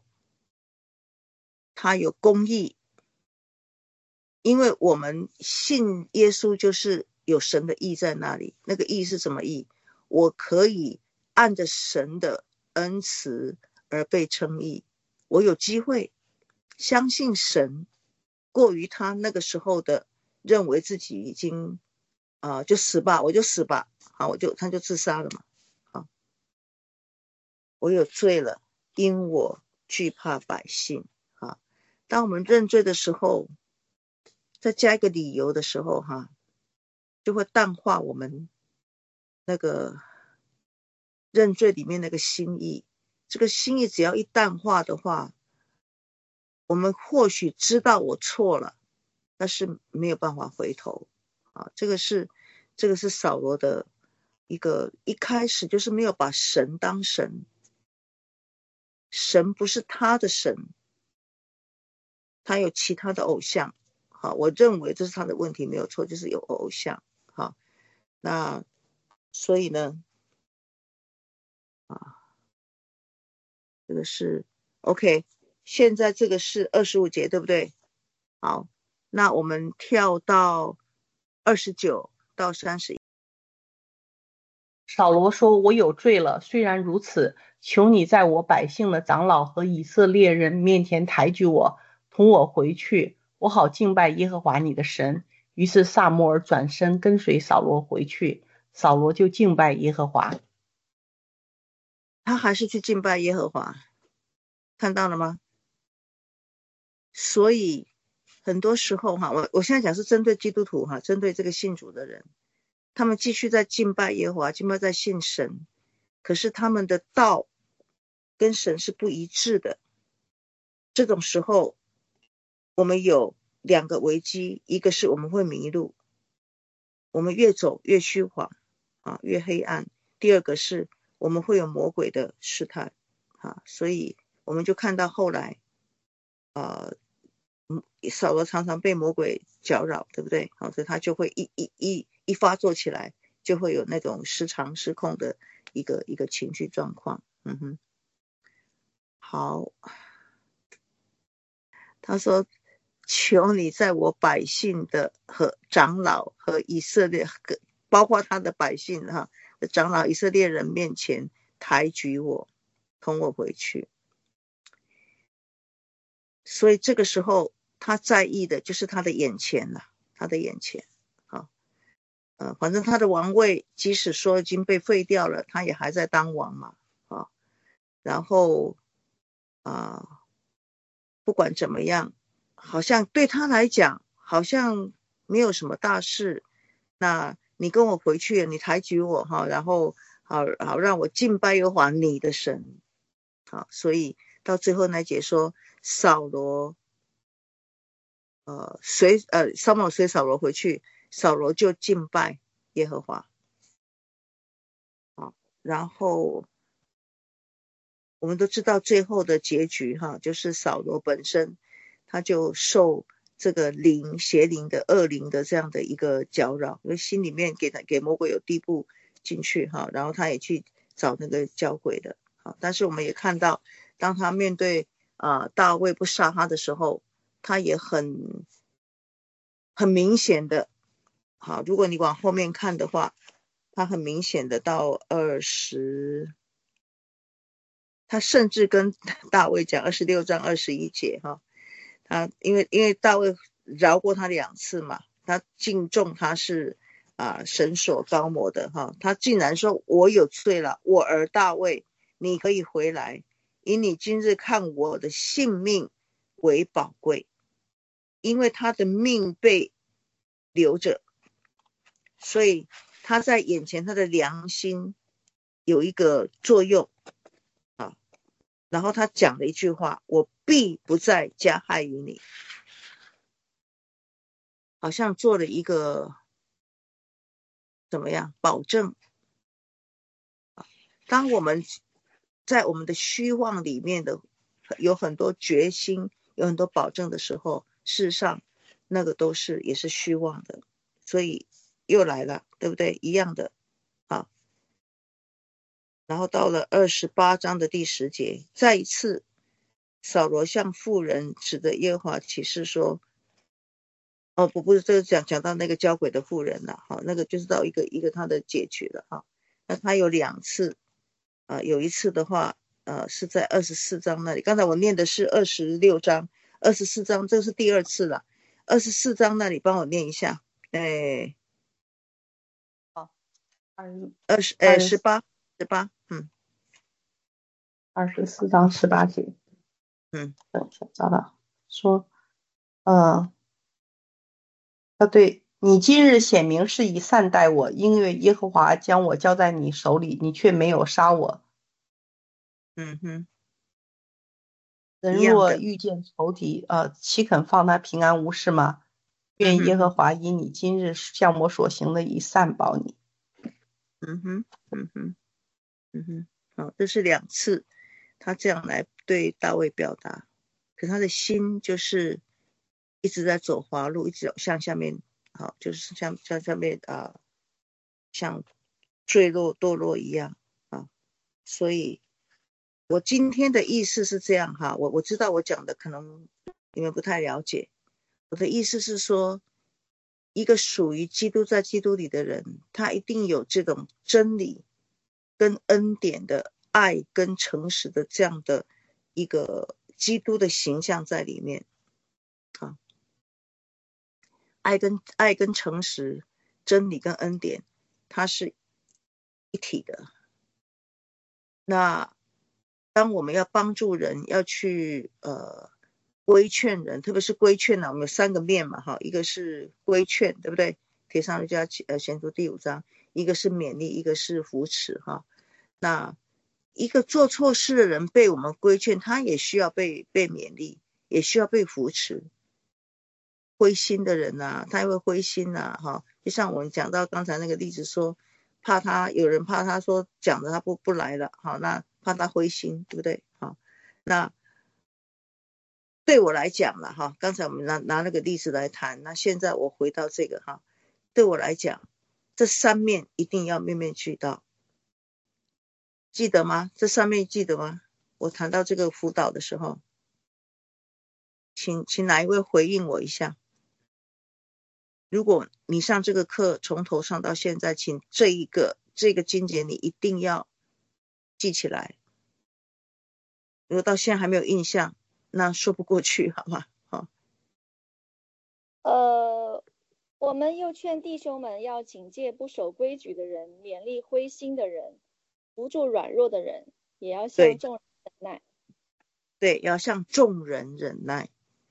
他有公义，因为我们信耶稣就是有神的义在那里。那个义是什么义？我可以按着神的恩慈而被称义，我有机会相信神过于他那个时候的认为自己已经就死吧，我就死吧，好，他就自杀了嘛。好，我有罪了，因我惧怕百姓。啊，当我们认罪的时候，再加一个理由的时候就会淡化我们那个认罪里面那个心意。这个心意只要一淡化的话，我们或许知道我错了，但是没有办法回头啊。这个是扫罗的一开始就是没有把神当神，神不是他的神，他有其他的偶像。好，我认为这是他的问题，没有错，就是有偶像。好，那所以呢这个是 OK， 现在这个是25节对不对？好，那我们跳到29到31。 扫罗说，我有罪了，虽然如此，求你在我百姓的长老和以色列人面前抬举我，同我回去，我好敬拜耶和华你的神。于是撒母耳转身跟随扫罗回去，扫罗就敬拜耶和华。 他还是去敬拜耶和华，看到了吗？所以很多时候我现在讲是针对基督徒针对这个信主的人，他们继续在敬拜耶和华，敬拜在信神，可是他们的道跟神是不一致的。这种时候我们有2个危机，一个是我们会迷路，我们越走越虚晃越黑暗。第二个是我们会有魔鬼的试探所以我们就看到后来扫罗常常被魔鬼搅扰，对不对？所以他就会一发作起来，就会有那种失常失控的一个情绪状况。好，他说求你在我百姓的和长老和以色列，包括他的百姓长老以色列人面前抬举我，同我回去。所以这个时候他在意的就是他的眼前他的眼前反正他的王位即使说已经被废掉了，他也还在当王嘛然后不管怎么样，好像对他来讲好像没有什么大事，那你跟我回去，你抬举我然后好让我敬拜耶和华你的神所以到最后那节说扫罗撒母耳随扫罗回去，扫罗就敬拜耶和华。然后我们都知道最后的结局就是扫罗本身他就受这个邪灵的恶灵的这样的一个搅扰，因为心里面给魔鬼有地步进去然后他也去找那个交鬼的。但是我们也看到当他面对大卫不杀他的时候，他也很明显的如果你往后面看的话，他很明显的到他甚至跟大卫讲26章21节他因为大卫饶过他2次嘛，他敬重他是神所膏抹的他竟然说我有罪了，我儿大卫，你可以回来，以你今日看我的性命为宝贵，因为他的命被留着，所以他在眼前他的良心有一个作用然后他讲了一句话，我必不再加害于你，好像做了一个怎么样保证。当我们在我们的虚妄里面的有很多决心，有很多保证的时候，事实上那个也是虚妄的。所以又来了，对不对？一样的然后到了28章的第10节，再一次扫罗向妇人指着耶和华起誓说不是这个讲到那个交鬼的妇人了那个就是到一个他的结局了那他有2次有一次的话是在24章那里，刚才我念的是26章，24章这是第2次了，24章那里帮我念一下18 24章18节等一下找到说对，你今日显明是以善待我，因为耶和华将我交在你手里，你却没有杀我。人若遇见仇敌岂肯放他平安无事吗？愿耶和华以你今日向我所行的以善报你。 这是2次他这样来对大卫表达，可他的心就是一直在走滑路，一直向下面就是像下面像坠落堕落一样所以我今天的意思是这样我知道我讲的可能你们不太了解，我的意思是说，一个属于基督在基督里的人，他一定有这种真理跟恩典的爱跟诚实的这样的一个基督的形象在里面爱跟诚实，真理跟恩典它是一体的。那当我们要帮助人，要去规劝人，特别是规劝我们有3个面嘛一个是规劝，对不对？帖撒罗尼迦前书第5章，一个是勉励，一个是扶持那一个做错事的人被我们规劝，他也需要被勉励，也需要被扶持。灰心的人他也会灰心就像我们讲到刚才那个例子说，有人怕他说讲的他不来了那怕他灰心，对不对那对我来讲了刚才我们拿那个例子来谈，那现在我回到这个对我来讲，这3面一定要面面俱到，记得吗？这3面记得吗？我谈到这个辅导的时候，请哪一位回应我一下。如果你上这个课从头上到现在，请这个经节你一定要记起来。如果到现在还没有印象，那说不过去，好吗？ 我们又劝弟兄们要警戒不守规矩的人，勉励灰心的人，扶助软弱的人，也要向众人忍耐。 对，要向众人忍耐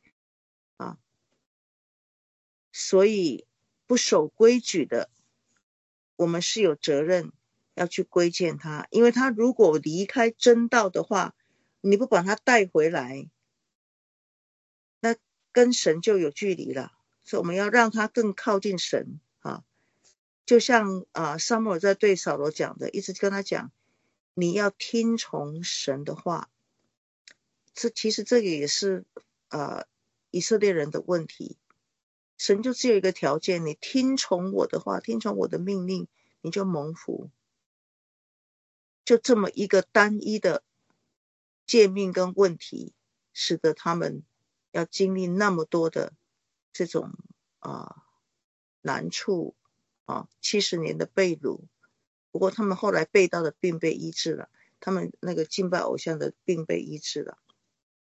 所以不守规矩的，我们是有责任要去规劝他，因为他如果离开真道的话， 你不把他带回来，那跟神就有距离了。所以我们要让他更靠近神啊。就像撒母耳在对扫罗讲的，一直跟他讲，你要听从神的话。其实这个也是以色列人的问题。神就只有一个条件，你听从我的话，听从我的命令，你就蒙福。就这么一个单一的诫命跟问题，使得他们要经历那么多的这种难处70年的被掳。不过他们后来被盗的病被医治了，他们那个敬拜偶像的病被医治了。